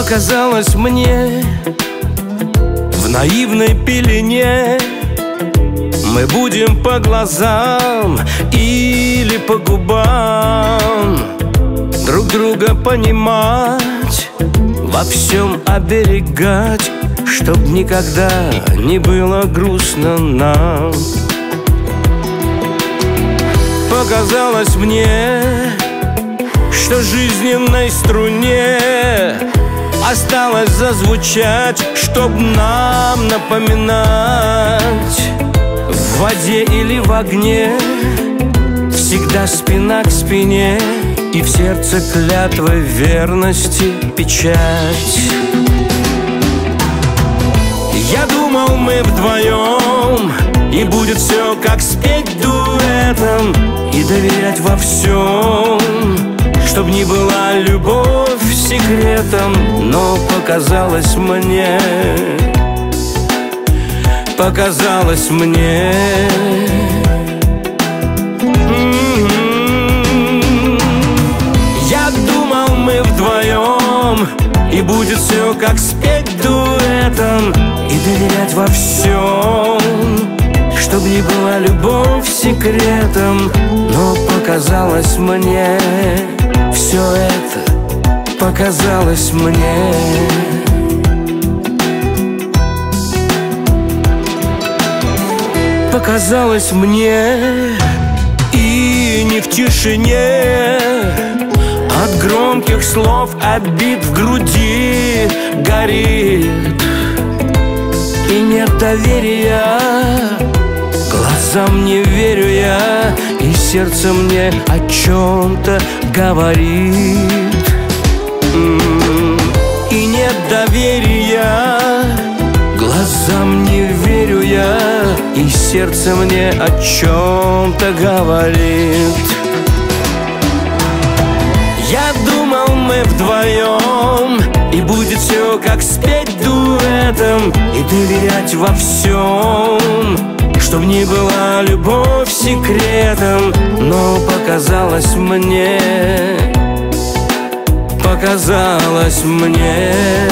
Показалось мне в наивной пелене мы будем по глазам или по губам друг друга понимать, во всем оберегать, чтоб никогда не было грустно нам. Показалось мне, что жизненной струне осталось зазвучать, чтоб нам напоминать: в воде или в огне всегда спина к спине, и в сердце клятвы верности печать. Я думал, мы вдвоем, и будет все как спеть дуэтом, и доверять во всем, чтоб не была любовь секретом. Но показалось мне, показалось мне, я думал, мы вдвоем, и будет все как спеть дуэтом, и доверять во всем, чтоб не была любовь секретом. Но показалось мне, все это показалось мне. Показалось мне, и не в тишине от громких слов обид в груди горит, и нет доверия, глазам не верю я, и сердце мне о чем-то говорит. И нет доверия, глазам не верю я, и сердце мне о чем-то говорит. Я думал, мы вдвоем, и будет все как спеть дуэтом, и доверять во всем, чтоб не была любовь секретом. Но показалось мне, показалось мне,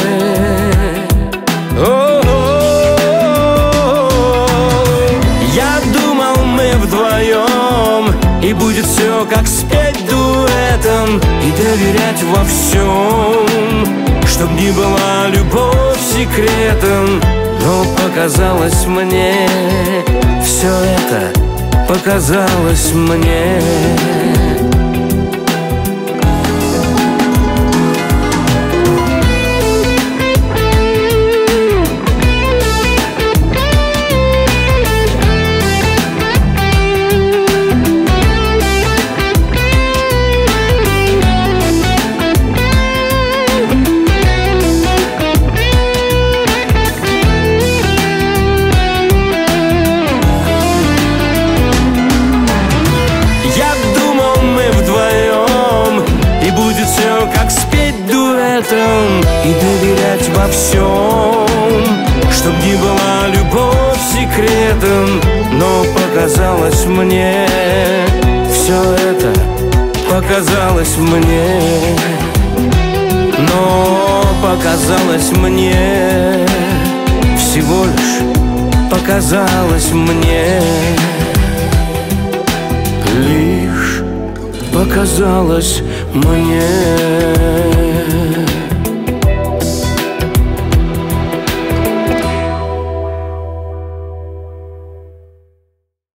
я думал, мы вдвоем, и будет все как спеть дуэтом, и доверять во всем, чтоб не была любовь секретом. Но показалось мне, все это показалось мне. И доверять во всем, чтоб не была любовь секретом. Но показалось мне, все это показалось мне. Но показалось мне, всего лишь показалось мне, лишь показалось мне.